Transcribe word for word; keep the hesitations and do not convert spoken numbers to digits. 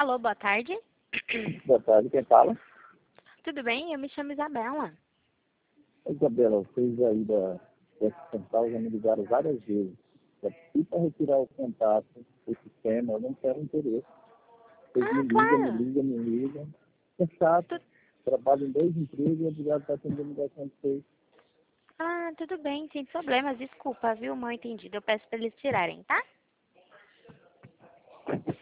Alô, boa tarde. Boa tarde, quem fala? Tudo bem? Eu me chamo Isabela. Isabela, vocês aí da da Central já me ligaram várias vezes. Já pedi para retirar o contato do sistema, eu não quero interesse. Vocês Ah, me ligam, me claro. ligam, me ligam. É chato. Tu- Trabalho em dois empregos e obrigado por atender a ligação de vocês. Ah, tudo bem, sem problemas. Desculpa, viu? Mal entendido. Eu peço para eles tirarem, tá?